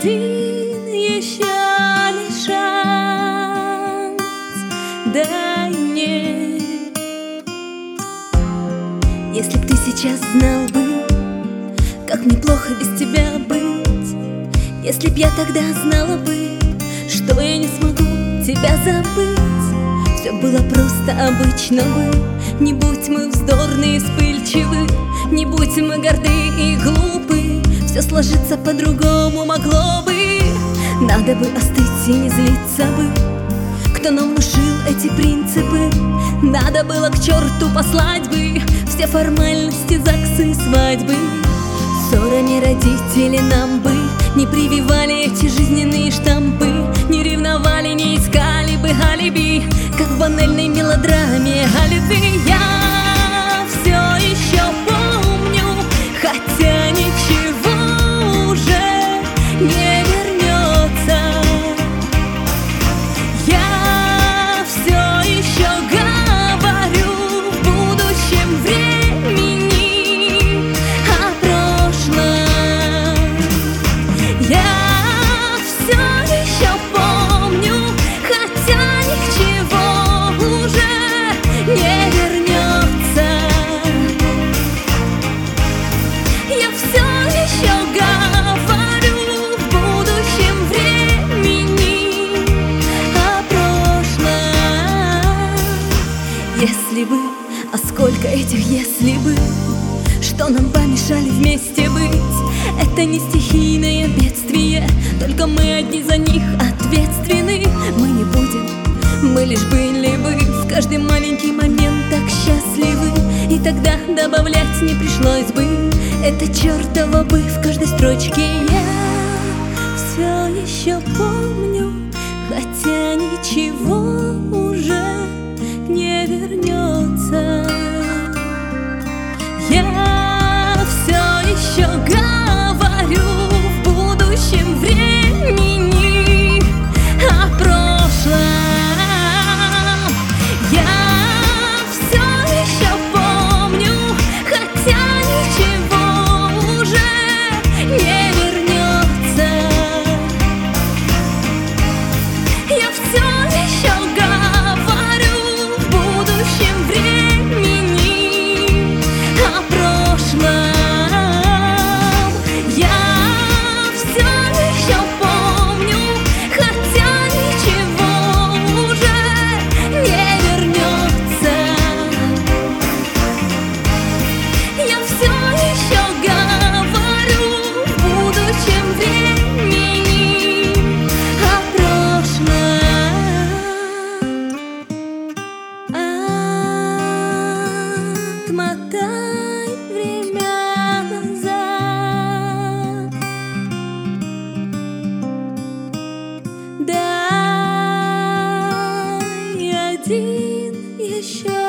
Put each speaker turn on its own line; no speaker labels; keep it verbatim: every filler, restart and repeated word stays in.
один еще лишь шанс дай мне. Если б ты сейчас знал бы, как мне плохо без тебя быть, если б я тогда знала бы, что я не смогу тебя забыть, все было просто обычно бы. Не будь мы вздорны и вспыльчивы, не будь мы горды и глупы, все сложиться по-другому могло бы. Надо бы остыть и не злиться бы. Кто нам внушил эти принципы? Надо было к черту послать бы все формальности, ЗАГСы, свадьбы. Ссорами родители нам бы не прививали эти жизненные штампы, не ревновали, не искали бы алиби, как в банальной мелодраме о любви. Я все еще помню, хотя ничего уже не вернется. Я все еще говорю в будущем времени о прошлом. Я все еще помню, хотя ничего уже не вернется. Я все еще говорю в будущем времени о прошлом. Если бы, а сколько этих если бы, что нам помешали вместе быть? Это не стихийное бедствие, только мы одни за них ответственны. Мы не будем, мы лишь были бы в каждый маленький момент так счастливы, и тогда добавлять не пришлось бы это чертово бы в каждой строчке. Я все еще помню, хотя ничего уже не вернется. Я все еще говорю в будущем времени о прошлом. Я все еще помню, хотя ничего уже не вернется. Я все еще говорю в будущем времени о прошлом. Я все еще помню, хотя ничего уже не вернется. Я все еще говорю в будущем времени о прошлом. Отмотай время назад, дай один еще